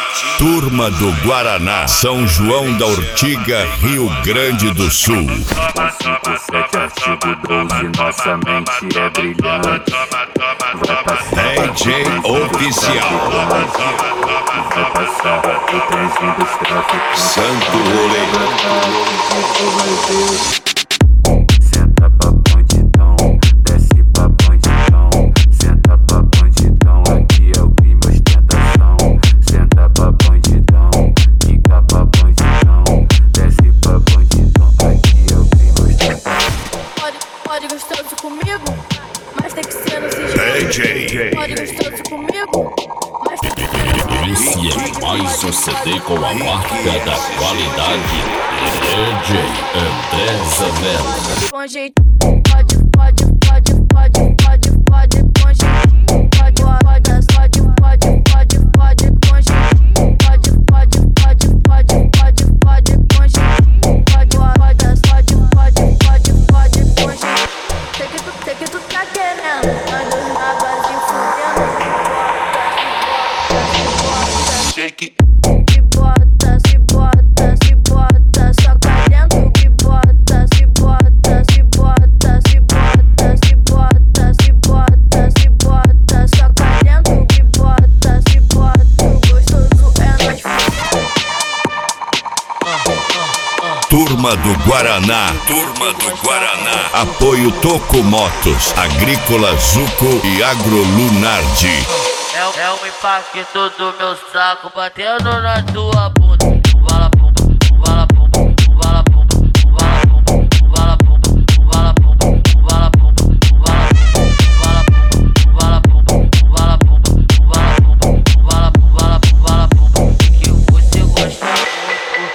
Turma do Guaraná, São João da Ortiga, Rio Grande do Sul. 57 artigo 12, nossa mente é brilhante. Vai passar DJ Oficial. Vai passar o trenzinho dos traficantes. Santo Rolê. Senta pra bandidão, desce pra bandidão. Senta pra bandidão, aqui é o crime ostentação. Senta pra bandidão, fica pra bandidão. Desce pra bandidão, aqui é o crime ostentação. Pode gostoso comigo, mas tem que ser no sigilo. DJ. Pode gostoso comigo, mas tem que ser no sigilo. Esse é mais um CD com a marca da qualidade. DJ André Zanella. Com jeito, pode, com jeitinho. Pode, com jeitinho. Pode, com jeitinho. Pode, com jeitinho. Sei que tu tá querendo, anda os rabas de fudendo. Shake. Se bota, soca dentro. Se bota, soca dentro. Se bota, gostoso é nós. Turma do Guaraná. Apoio Toco Motos, Agrícola Zuco e Agrolunardi. É o impacto do meu saco batendo na tua bunda. Vala pumba, vala pumba, vala pumba, vala pumba, vala pumba, vala pumba, vala pumba, vala pumba, vala pumba, vala pumba, que você gosta muito.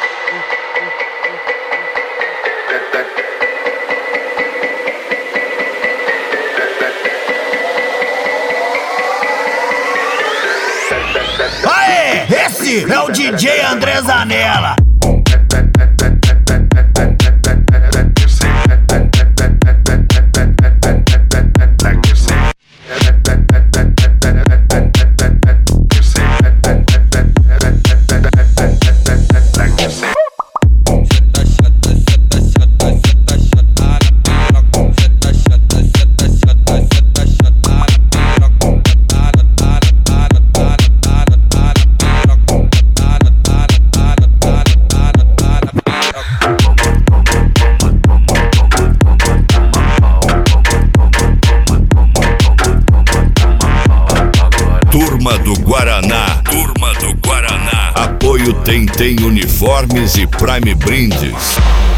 Aê, esse é o DJ André Zanella. Turma do Guaraná. Apoio Tem Uniformes e Prime Brindes.